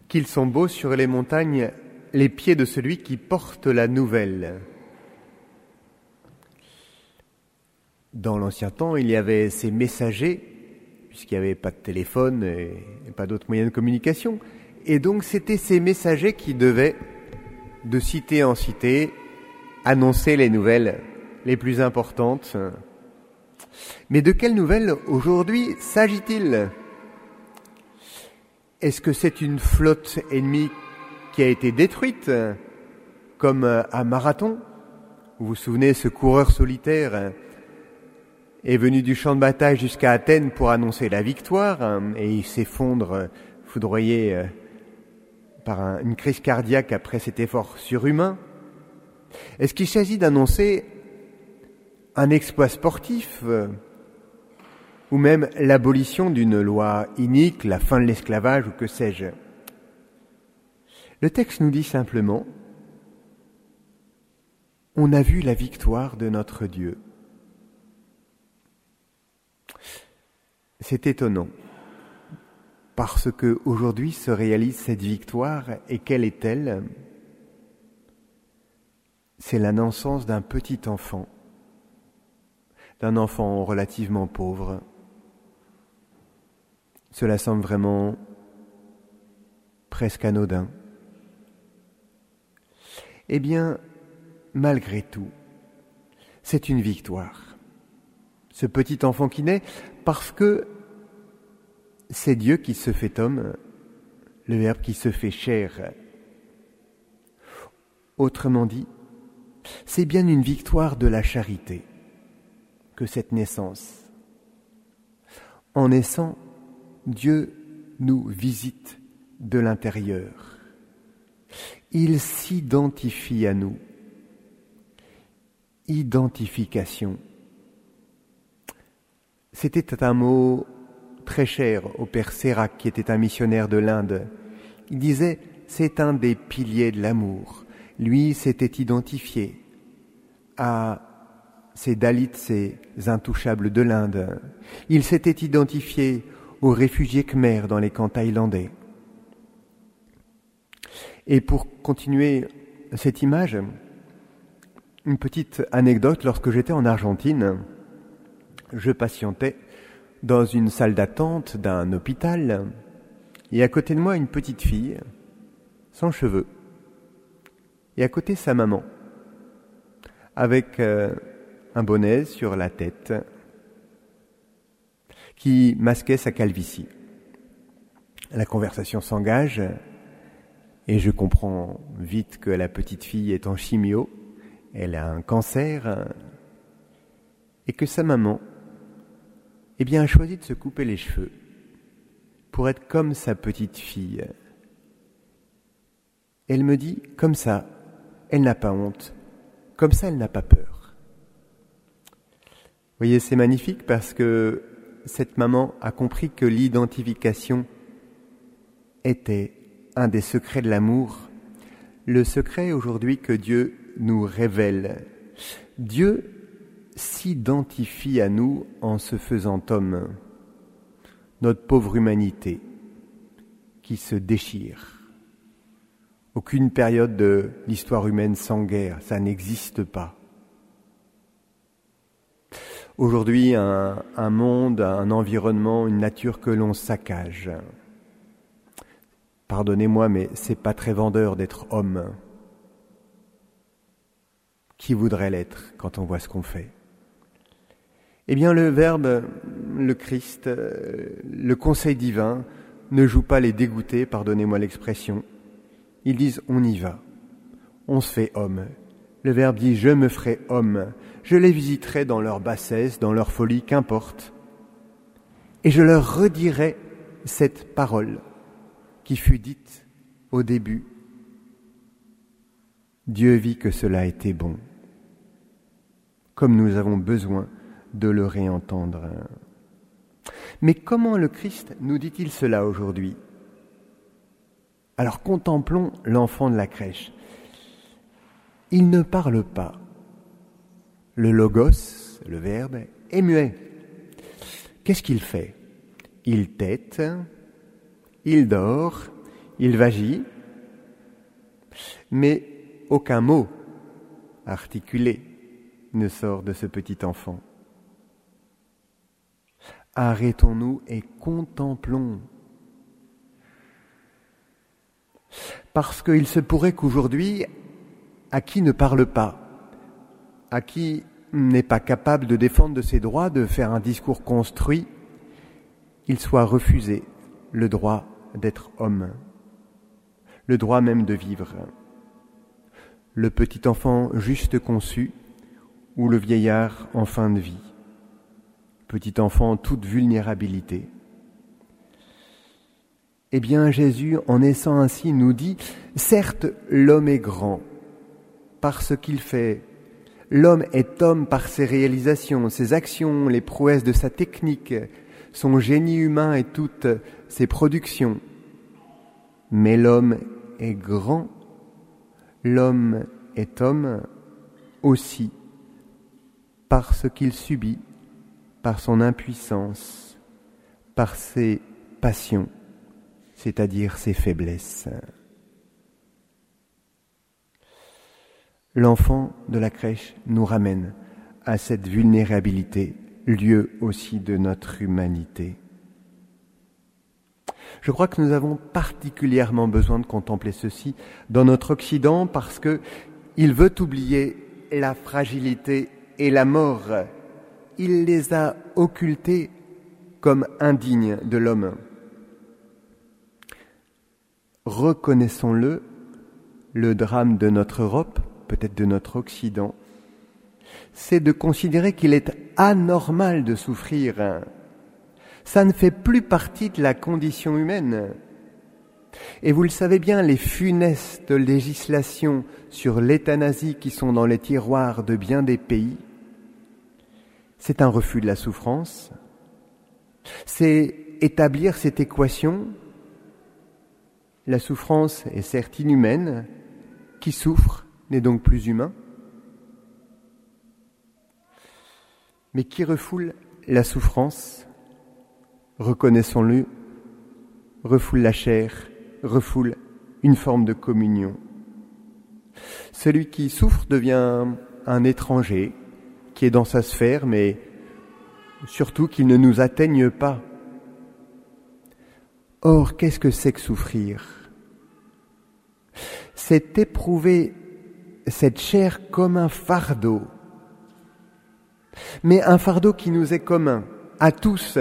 qu'ils sont beaux sur les montagnes les pieds de celui qui porte la nouvelle. Dans l'ancien temps, il y avait ces messagers, puisqu'il n'y avait pas de téléphone et pas d'autres moyens de communication. Et donc, c'était ces messagers qui devaient, de cité en cité, annoncer les nouvelles les plus importantes. Mais de quelles nouvelles aujourd'hui s'agit-il ? Est-ce que c'est une flotte ennemie qui a été détruite, comme à Marathon ? Vous vous souvenez, ce coureur solitaire est venu du champ de bataille jusqu'à Athènes pour annoncer la victoire, et il s'effondre, foudroyé par une crise cardiaque après cet effort surhumain. Est-ce qu'il s'agit d'annoncer un exploit sportif, ou même l'abolition d'une loi inique, la fin de l'esclavage ou que sais-je ? Le texte nous dit simplement « On a vu la victoire de notre Dieu ». C'est étonnant, parce que aujourd'hui se réalise cette victoire, et quelle est-elle ? C'est la naissance d'un petit enfant, d'un enfant relativement pauvre. Cela semble vraiment presque anodin. Eh bien, malgré tout, c'est une victoire. Ce petit enfant qui naît, parce que c'est Dieu qui se fait homme, le Verbe qui se fait chair. Autrement dit, c'est bien une victoire de la charité que cette naissance. En naissant, Dieu nous visite de l'intérieur. Il s'identifie à nous. Identification. C'était un mot très cher au père Sérac, qui était un missionnaire de l'Inde. Il disait, c'est un des piliers de l'amour. Lui s'était identifié à ces Dalits, ces intouchables de l'Inde. Il s'était identifié aux réfugiés khmers dans les camps thaïlandais. Et pour continuer cette image, une petite anecdote, lorsque j'étais en Argentine, je patientais dans une salle d'attente d'un hôpital, et à côté de moi une petite fille, sans cheveux, et à côté sa maman, avec un bonnet sur la tête, qui masquait sa calvitie. La conversation s'engage, et je comprends vite que la petite fille est en chimio, elle a un cancer, et que sa maman, eh bien, a choisi de se couper les cheveux pour être comme sa petite fille. Elle me dit, comme ça, elle n'a pas honte, comme ça, elle n'a pas peur. Vous voyez, c'est magnifique parce que cette maman a compris que l'identification était un des secrets de l'amour, le secret aujourd'hui que Dieu nous révèle. Dieu s'identifie à nous en se faisant homme, notre pauvre humanité qui se déchire. Aucune période de l'histoire humaine sans guerre, ça n'existe pas. Aujourd'hui, un monde, un environnement, une nature que l'on saccage. Pardonnez-moi, mais c'est pas très vendeur d'être homme. Qui voudrait l'être quand on voit ce qu'on fait ? Eh bien, le Verbe, le Christ, le conseil divin ne joue pas les dégoûtés, pardonnez-moi l'expression. Ils disent, on y va, on se fait homme. Le Verbe dit, je me ferai homme, je les visiterai dans leur bassesse, dans leur folie, qu'importe. Et je leur redirai cette parole qui fut dite au début. Dieu vit que cela était bon, comme nous avons besoin de le réentendre. Mais comment le Christ nous dit-il cela aujourd'hui ? Alors contemplons l'enfant de la crèche. Il ne parle pas. Le logos, le Verbe, est muet. Qu'est-ce qu'il fait ? Il tète, il dort, Il vagit, mais aucun mot articulé ne sort de ce petit enfant. Arrêtons-nous et contemplons. Parce qu'il se pourrait qu'aujourd'hui, à qui ne parle pas, à qui n'est pas capable de défendre de ses droits, de faire un discours construit, il soit refusé le droit d'être homme, le droit même de vivre. Le petit enfant juste conçu ou le vieillard en fin de vie, petit enfant en toute vulnérabilité. Eh bien, Jésus, en naissant ainsi, nous dit, certes, l'homme est grand par ce qu'il fait. L'homme est homme par ses réalisations, ses actions, les prouesses de sa technique, son génie humain et toutes ses productions. Mais l'homme est grand, l'homme est homme aussi par ce qu'il subit, par son impuissance, par ses passions, c'est-à-dire ses faiblesses. L'enfant de la crèche nous ramène à cette vulnérabilité, lieu aussi de notre humanité. Je crois que nous avons particulièrement besoin de contempler ceci dans notre Occident parce que il veut oublier la fragilité et la mort. Il les a occultés comme indignes de l'homme. Reconnaissons-le, le drame de notre Europe, peut-être de notre Occident, c'est de considérer qu'il est anormal de souffrir. Ça ne fait plus partie de la condition humaine. Et vous le savez bien, les funestes législations sur l'euthanasie qui sont dans les tiroirs de bien des pays, c'est un refus de la souffrance. C'est établir cette équation. La souffrance est certes inhumaine, qui souffre n'est donc plus humain, mais qui refoule la souffrance, reconnaissons-le, refoule la chair, refoule une forme de communion. Celui qui souffre devient un étranger qui est dans sa sphère, mais surtout qu'il ne nous atteigne pas. Or, qu'est-ce que c'est que souffrir ? C'est éprouver cette chair comme un fardeau, mais un fardeau qui nous est commun, à tous.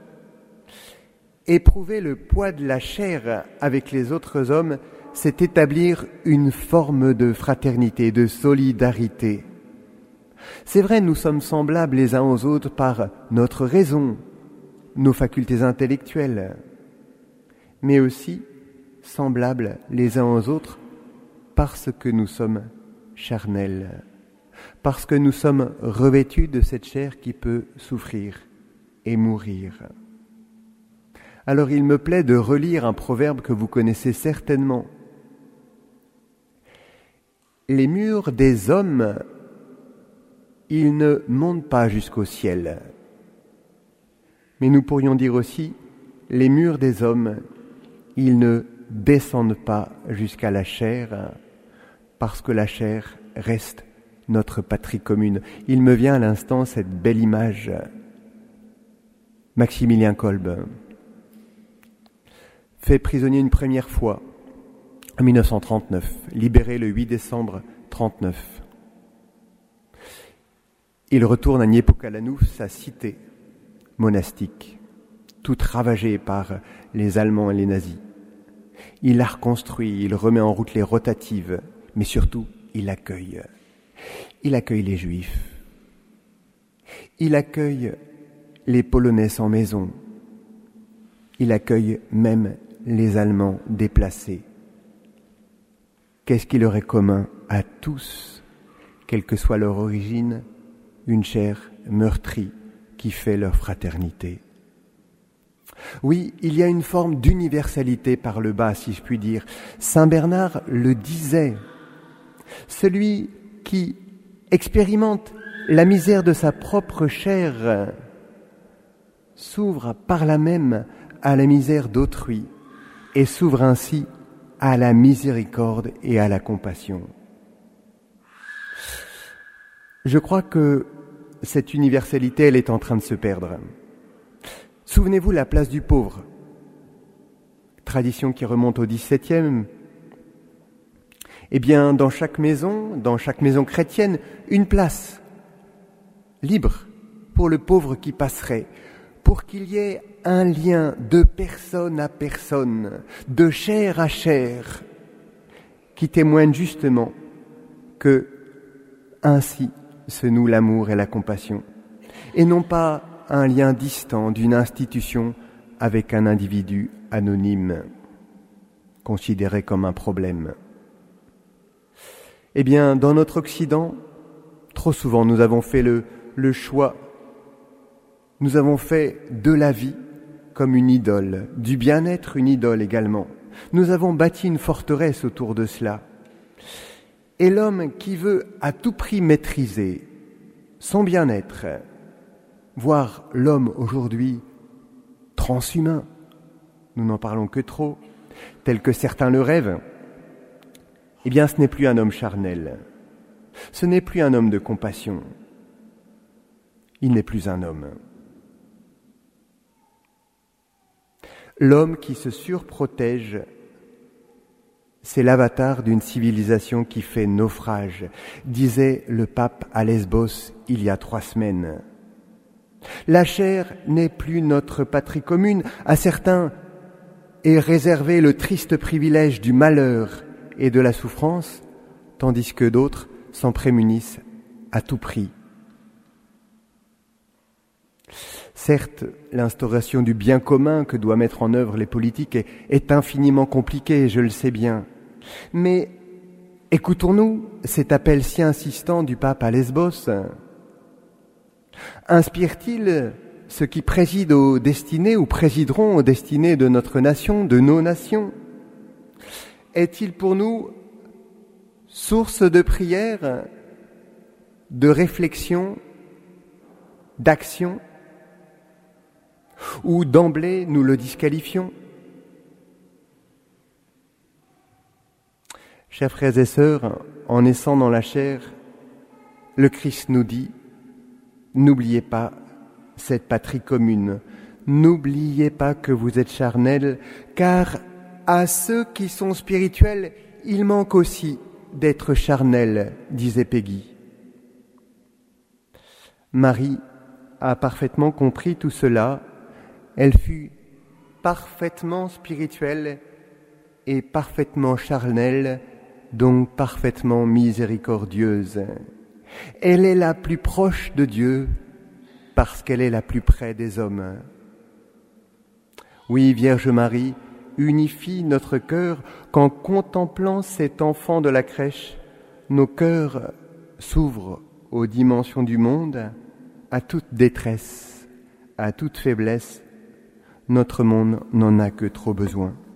Éprouver le poids de la chair avec les autres hommes, c'est établir une forme de fraternité, de solidarité. C'est vrai, nous sommes semblables les uns aux autres par notre raison, nos facultés intellectuelles, mais aussi semblables les uns aux autres parce que nous sommes charnels, parce que nous sommes revêtus de cette chair qui peut souffrir et mourir. Alors il me plaît de relire un proverbe que vous connaissez certainement. Les murs des hommes, ils ne montent pas jusqu'au ciel. Mais nous pourrions dire aussi, les murs des hommes, ils ne descendent pas jusqu'à la chair, parce que la chair reste notre patrie commune. Il me vient à l'instant cette belle image. Maximilien Kolbe, fait prisonnier une première fois en 1939, libéré le 8 décembre 1939. Il retourne à Niepokalanouf, sa cité monastique, toute ravagée par les Allemands et les nazis. Il la reconstruit, il remet en route les rotatives, mais surtout, il accueille. Il accueille les Juifs. Il accueille les Polonais sans maison. Il accueille même les Allemands déplacés. Qu'est-ce qui leur est commun à tous, quelle que soit leur origine, une chair meurtrie qui fait leur fraternité. Oui, il y a une forme d'universalité par le bas, si je puis dire. Saint Bernard le disait, celui qui expérimente la misère de sa propre chair s'ouvre par là même à la misère d'autrui et s'ouvre ainsi à la miséricorde et à la compassion. Je crois que cette universalité, elle est en train de se perdre. Souvenez-vous la place du pauvre, tradition qui remonte au XVIIe. Eh bien, dans chaque maison chrétienne, une place libre pour le pauvre qui passerait, pour qu'il y ait un lien de personne à personne, de chair à chair, qui témoigne justement que ainsi se noue l'amour et la compassion, et non pas un lien distant d'une institution avec un individu anonyme, considéré comme un problème. Eh bien, dans notre Occident, trop souvent nous avons fait le choix, nous avons fait de la vie comme une idole, du bien-être une idole également. Nous avons bâti une forteresse autour de cela. Et l'homme qui veut à tout prix maîtriser son bien-être, voire l'homme aujourd'hui transhumain, nous n'en parlons que trop, tel que certains le rêvent, eh bien ce n'est plus un homme charnel, ce n'est plus un homme de compassion, il n'est plus un homme. L'homme qui se surprotège, c'est l'avatar d'une civilisation qui fait naufrage, disait le pape à Lesbos il y a 3 semaines. La chair n'est plus notre patrie commune. À certains est réservé le triste privilège du malheur et de la souffrance, tandis que d'autres s'en prémunissent à tout prix. Certes, l'instauration du bien commun que doivent mettre en œuvre les politiques est infiniment compliquée, je le sais bien. Mais écoutons-nous cet appel si insistant du pape à Lesbos. Inspire-t-il ceux qui président aux destinées ou présideront aux destinées de notre nation, de nos nations? Est-il pour nous source de prière, de réflexion, d'action? Ou d'emblée nous le disqualifions? Chers frères et sœurs, en naissant dans la chair, le Christ nous dit: n'oubliez pas cette patrie commune, n'oubliez pas que vous êtes charnels, car à ceux qui sont spirituels, il manque aussi d'être charnels, disait Peggy. Marie a parfaitement compris tout cela. Elle fut parfaitement spirituelle et parfaitement charnelle, donc parfaitement miséricordieuse. Elle est la plus proche de Dieu parce qu'elle est la plus près des hommes. Oui, Vierge Marie, unifie notre cœur qu'en contemplant cet enfant de la crèche, nos cœurs s'ouvrent aux dimensions du monde, à toute détresse, à toute faiblesse. Notre monde n'en a que trop besoin.